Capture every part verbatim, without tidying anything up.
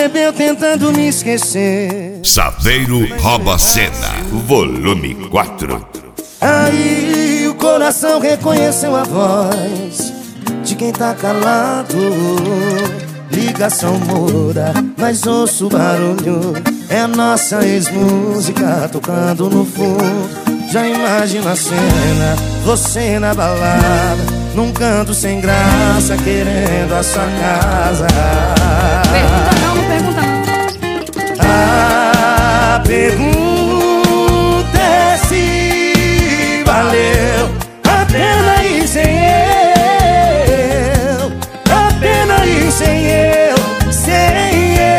percebeu tentando me esquecer. Saveiro rouba cena, volume quatro. Aí o coração reconheceu a voz de quem tá calado. Ligação muda, mas ouço o barulho. É a nossa ex-música tocando no fundo. Já imagina a cena, você na balada, num canto sem graça, querendo a sua casa. Pergunta não, não pergunta não. A pergunta é se valeu a pena ir sem eu, a pena ir sem eu, sem eu.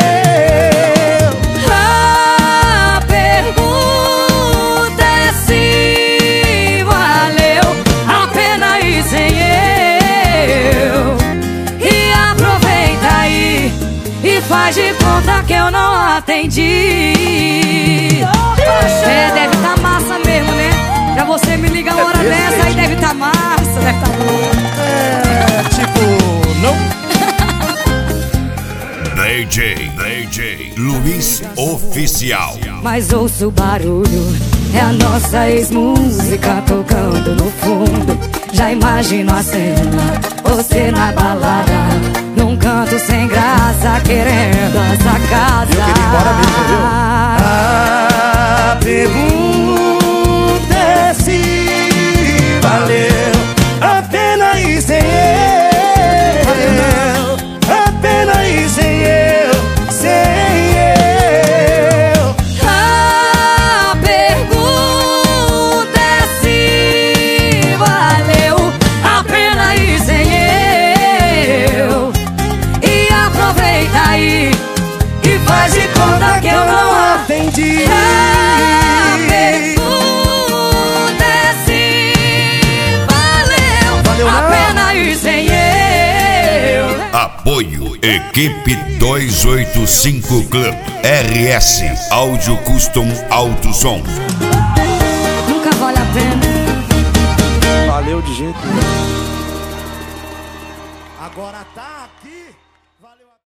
A pergunta é se valeu a pena ir sem eu. E aproveita aí e faz de conta que eu não atendi. É, deve tá massa mesmo, né? Pra você me ligar uma hora dessa aí deve tá massa, deve tá bom. É, tipo, não. D J, D J Luiz Oficial. Mas ouço o barulho, é a nossa ex-música tocando no fundo. Já imagino a cena, você na balada, num canto sem graça, querendo essa casa. Eu queria ir embora mesmo, viu? A pergunta é se valeu a pena ir sem eu, a pena ir sem eu, sem eu. A pergunta é se valeu a pena ir sem eu. E aproveita aí e faz de conta que eu não atendi. A pergunta é se valeu, Valeu a não? pena ir sem eu. Apoio Equipe duzentos e oitenta e cinco Club. R S Áudio Custom Alto Som. Nunca vale a pena. Valeu de jeito nenhum. Agora tá aqui.